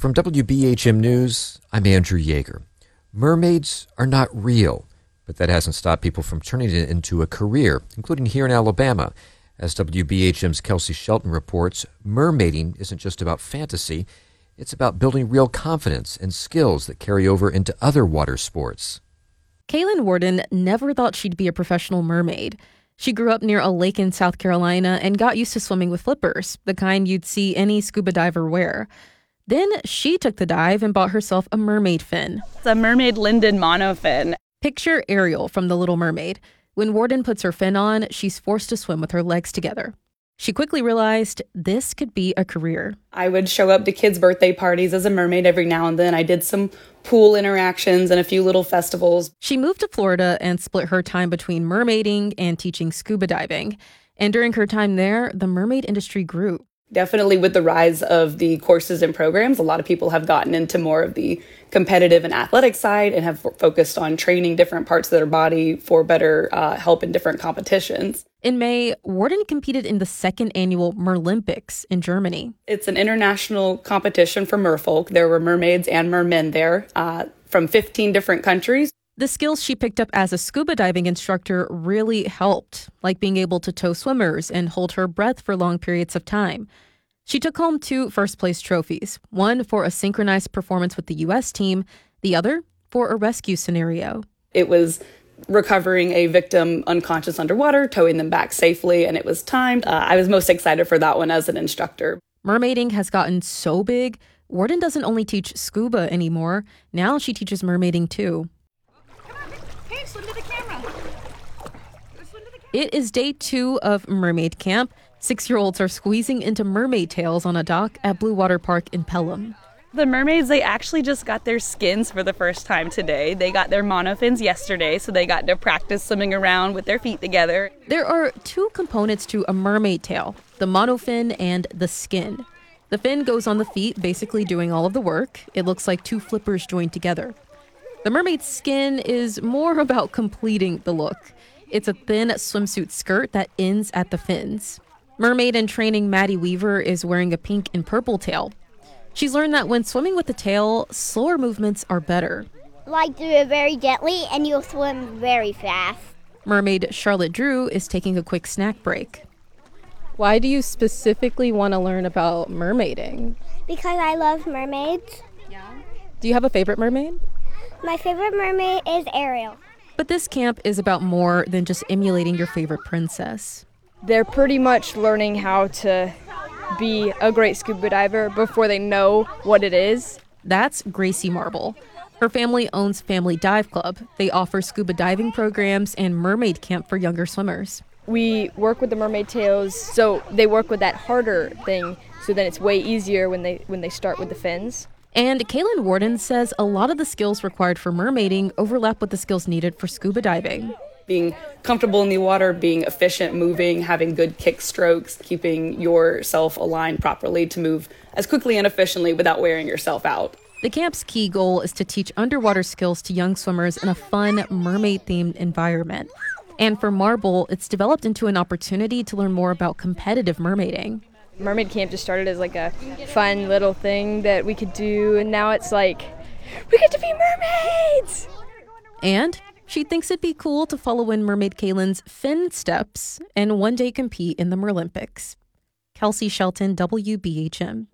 From WBHM News, I'm Andrew Yeager. Mermaids are not real, but that hasn't stopped people from turning it into a career, including here in Alabama. As WBHM's Kelsey Shelton reports, mermaiding isn't just about fantasy. It's about building real confidence and skills that carry over into other water sports. Kaylin Warden never thought she'd be a professional mermaid. She grew up near a lake in South Carolina and got used to swimming with flippers, the kind you'd see any scuba diver wear. Then she took the dive and bought herself a mermaid fin. It's a mermaid Linden monofin. Picture Ariel from The Little Mermaid. When Warden puts her fin on, she's forced to swim with her legs together. She quickly realized this could be a career. I would show up to kids' birthday parties as a mermaid every now and then. I did some pool interactions and a few little festivals. She moved to Florida and split her time between mermaiding and teaching scuba diving. And during her time there, the mermaid industry grew. Definitely with the rise of the courses and programs, a lot of people have gotten into more of the competitive and athletic side and have focused on training different parts of their body for better help in different competitions. In May, Warden competed in the second annual Merlympics in Germany. It's an international competition for merfolk. There were mermaids and mermen there from 15 different countries. The skills she picked up as a scuba diving instructor really helped, like being able to tow swimmers and hold her breath for long periods of time. She took home 2 first-place trophies, one for a synchronized performance with the U.S. team, the other for a rescue scenario. It was recovering a victim unconscious underwater, towing them back safely, and it was timed. I was most excited for that one as an instructor. Mermaiding has gotten so big, Warden doesn't only teach scuba anymore. Now she teaches mermaiding, too. Hey, swim to the camera. It is day 2 of mermaid camp. 6-year-olds are squeezing into mermaid tails on a dock at Blue Water Park in Pelham. The mermaids, they actually just got their skins for the first time today. They got their monofins yesterday, so they got to practice swimming around with their feet together. There are 2 components to a mermaid tail, the monofin and the skin. The fin goes on the feet, basically doing all of the work. It looks like 2 flippers joined together. The mermaid's skin is more about completing the look. It's a thin swimsuit skirt that ends at the fins. Mermaid in training Maddie Weaver is wearing a pink and purple tail. She's learned that when swimming with the tail, slower movements are better. Like, do it very gently and you'll swim very fast. Mermaid Charlotte Drew is taking a quick snack break. Why do you specifically want to learn about mermaiding? Because I love mermaids. Do you have a favorite mermaid? My favorite mermaid is Ariel. But this camp is about more than just emulating your favorite princess. They're pretty much learning how to be a great scuba diver before they know what it is. That's Gracie Marble. Her family owns Family Dive Club. They offer scuba diving programs and mermaid camp for younger swimmers. We work with the mermaid tails, so they work with that harder thing, so then it's way easier when they start with the fins. And Kaylin Warden says a lot of the skills required for mermaiding overlap with the skills needed for scuba diving. Being comfortable in the water, being efficient, moving, having good kick strokes, keeping yourself aligned properly to move as quickly and efficiently without wearing yourself out. The camp's key goal is to teach underwater skills to young swimmers in a fun, mermaid-themed environment. And for Marble, it's developed into an opportunity to learn more about competitive mermaiding. Mermaid camp just started as like a fun little thing that we could do, and now it's like, we get to be mermaids! And she thinks it'd be cool to follow in Mermaid Kaylin's fin steps and one day compete in the Merlympics. Kelsey Shelton, WBHM.